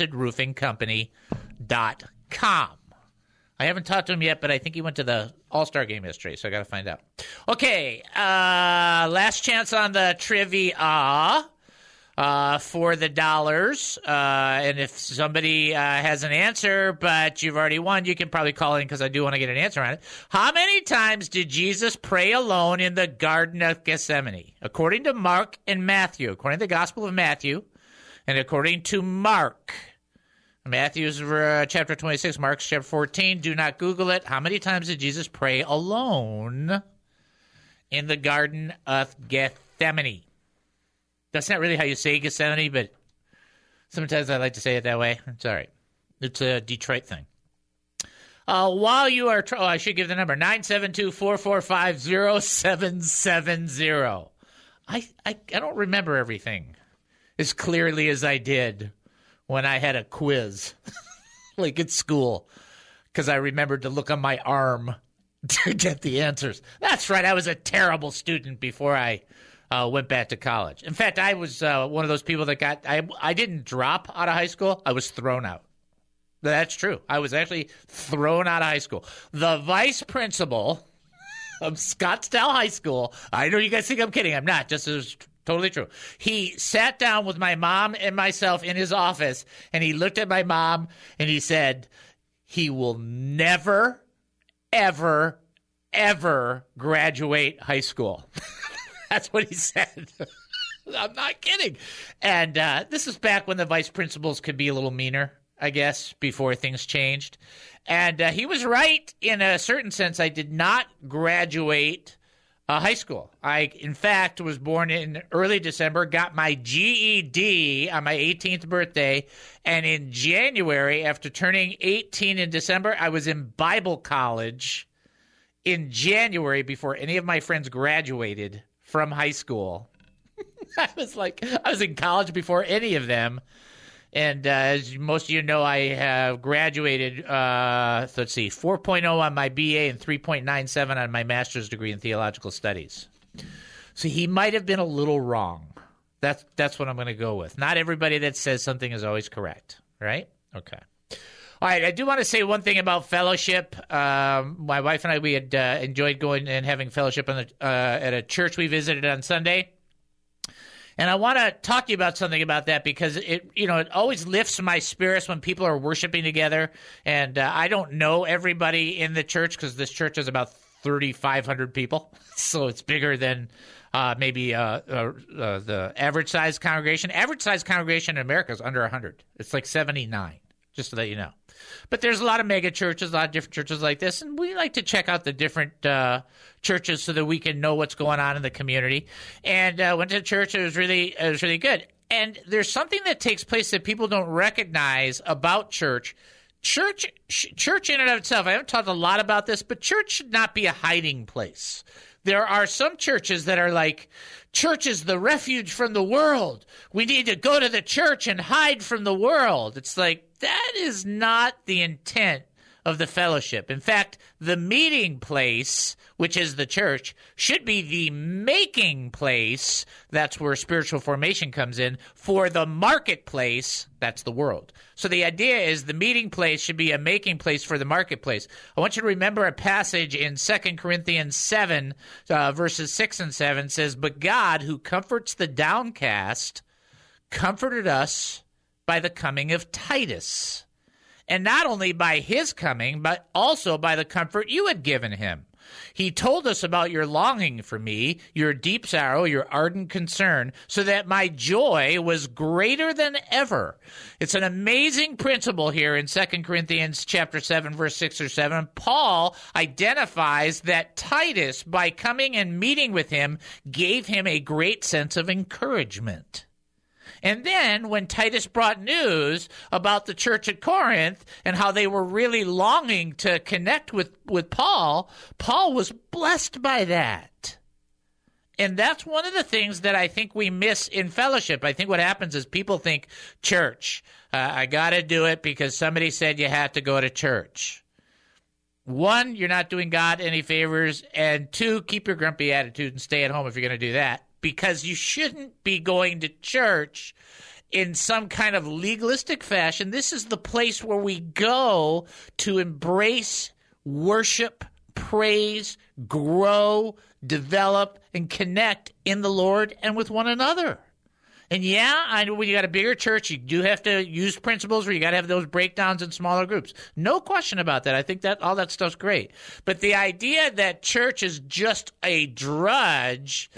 theblessedroofingcompany.com. I haven't talked to him yet, but I think he went to the All-Star game yesterday, so I got to find out. Okay, last chance on the trivia for the dollars. And if somebody has an answer, but you've already won, you can probably call in because I do want to get an answer on it. How many times did Jesus pray alone in the Garden of Gethsemane? According to Mark and Matthew, according to the Gospel of Matthew, and according to Mark. Matthew's chapter 26, Mark's chapter 14. Do not Google it. How many times did Jesus pray alone in the Garden of Gethsemane. That's not really how you say Gethsemane, but sometimes I like to say it that way. It's all right. It's a Detroit thing. While you are, I should give the number, 972-445-0770. I don't remember everything as clearly as I did when I had a quiz, like at school, because I remembered to look on my arm to get the answers. That's right. I was a terrible student before I went back to college. In fact, I was one of those people that I didn't drop out of high school. I was thrown out. That's true. I was actually thrown out of high school. The vice principal of Scottsdale High School, I know you guys think I'm kidding. I'm not. Just as totally true. He sat down with my mom and myself in his office, and he looked at my mom, and he said, he will never, ever, ever graduate high school. That's what he said. I'm not kidding. And this is back when the vice principals could be a little meaner, I guess, before things changed. And he was right in a certain sense. I did not graduate high school. I, in fact, was born in early December, got my GED on my 18th birthday, and in January, after turning 18 in December, I was in Bible college in January before any of my friends graduated from high school. I was in college before any of them. And as most of you know, I have graduated, 4.0 on my BA and 3.97 on my master's degree in theological studies. So he might have been a little wrong. That's what I'm going to go with. Not everybody that says something is always correct, right? Okay. All right, I do want to say one thing about fellowship. My wife and I, we had enjoyed going and having fellowship at a church we visited on Sunday. And I want to talk to you about something about that because it always lifts my spirits when people are worshiping together. And I don't know everybody in the church because this church is about 3,500 people, so it's bigger than maybe the average size congregation. Average size congregation in America is under 100. It's like 79, just to let you know. But there's a lot of mega churches, a lot of different churches like this, and we like to check out the different churches so that we can know what's going on in the community. And went to church; it was really good. And there's something that takes place that people don't recognize about church. Church in and of itself. I haven't talked a lot about this, but church should not be a hiding place. There are some churches that are like, church is the refuge from the world. We need to go to the church and hide from the world. It's like, that is not the intent of the fellowship. In fact, the meeting place, which is the church, should be the making place. That's where spiritual formation comes in. For the marketplace, that's the world. So the idea is the meeting place should be a making place for the marketplace. I want you to remember a passage in 2 Corinthians 7, verses 6 and 7 says, "But God, who comforts the downcast, comforted us by the coming of Titus. And not only by his coming, but also by the comfort you had given him. He told us about your longing for me, your deep sorrow, your ardent concern, so that my joy was greater than ever." It's an amazing principle here in 2 Corinthians chapter 7, verse 6 or 7. Paul identifies that Titus, by coming and meeting with him, gave him a great sense of encouragement. And then when Titus brought news about the church at Corinth and how they were really longing to connect with Paul, Paul was blessed by that. And that's one of the things that I think we miss in fellowship. I think what happens is people think, church, I got to do it because somebody said you have to go to church. One, you're not doing God any favors. And two, keep your grumpy attitude and stay at home if you're going to do that. Because you shouldn't be going to church in some kind of legalistic fashion. This is the place where we go to embrace, worship, praise, grow, develop, and connect in the Lord and with one another. And yeah, I know when you got a bigger church, you do have to use principles where you got to have those breakdowns in smaller groups. No question about that. I think that all that stuff's great. But the idea that church is just a drudge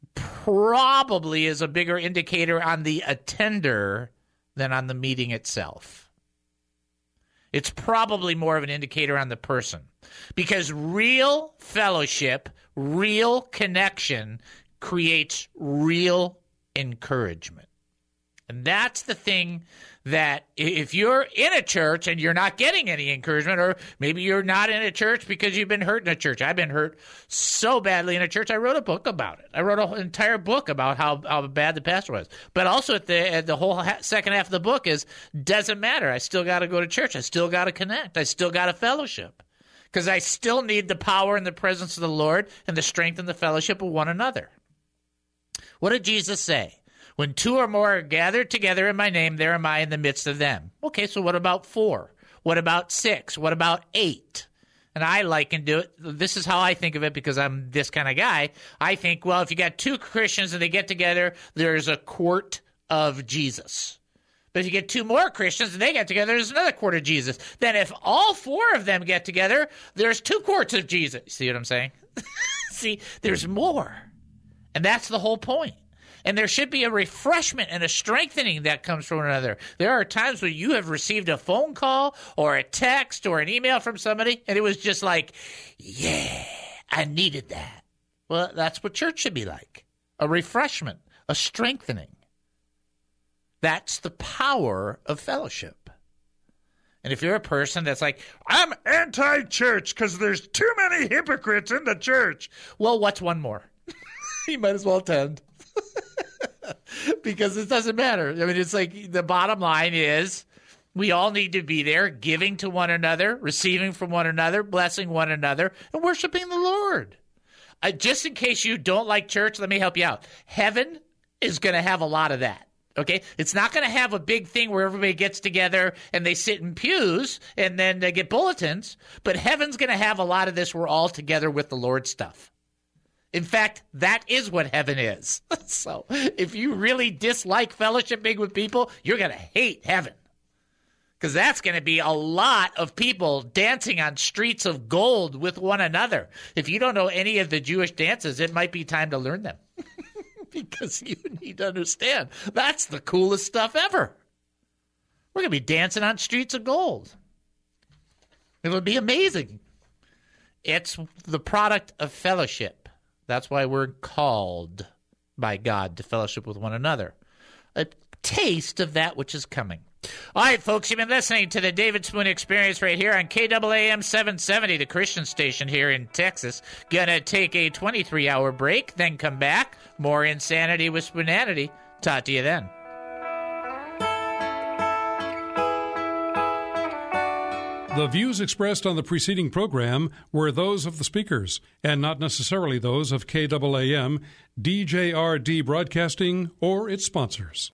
probably is a bigger indicator on the attender than on the meeting itself. It's probably more of an indicator on the person, because real fellowship, real connection creates real encouragement. And that's the thing, that if you're in a church and you're not getting any encouragement, or maybe you're not in a church because you've been hurt in a church. I've been hurt so badly in a church, I wrote a book about it. I wrote an entire book about how bad the pastor was. But also at the whole second half of the book is, doesn't matter. I still got to go to church. I still got to connect. I still got to fellowship, because I still need the power and the presence of the Lord and the strength and the fellowship of one another. What did Jesus say? When 2 or more are gathered together in my name, there am I in the midst of them. Okay, so what about 4? What about 6? What about 8? And I liken to it, this is how I think of it, because I'm this kind of guy. I think, well, if you got 2 Christians and they get together, there's a court of Jesus. But if you get 2 more Christians and they get together, there's another court of Jesus. Then if all 4 of them get together, there's 2 courts of Jesus. See what I'm saying? See, there's more. And that's the whole point. And there should be a refreshment and a strengthening that comes from one another. There are times when you have received a phone call or a text or an email from somebody, and it was just like, yeah, I needed that. Well, that's what church should be like. A refreshment, a strengthening. That's the power of fellowship. And if you're a person that's like, I'm anti-church because there's too many hypocrites in the church. Well, what's one more? You might as well attend. Because it doesn't matter. I mean, it's like the bottom line is we all need to be there, giving to one another, receiving from one another, blessing one another, and worshiping the Lord. Just in case you don't like church, let me help you out. Heaven is going to have a lot of that. Okay? It's not going to have a big thing where everybody gets together and they sit in pews and then they get bulletins. But heaven's going to have a lot of this. We're all together with the Lord stuff. In fact, that is what heaven is. So if you really dislike fellowshipping with people, you're going to hate heaven. Because that's going to be a lot of people dancing on streets of gold with one another. If you don't know any of the Jewish dances, it might be time to learn them. Because you need to understand, that's the coolest stuff ever. We're going to be dancing on streets of gold. It'll be amazing. It's the product of fellowship. That's why we're called by God to fellowship with one another. A taste of that which is coming. All right, folks, you've been listening to the David Spoon Experience right here on KAAM 770, the Christian station here in Texas. Gonna take a 23-hour break, then come back. More Insanity with Spoonanity. Talk to you then. The views expressed on the preceding program were those of the speakers, and not necessarily those of KAAM, DJRD Broadcasting, or its sponsors.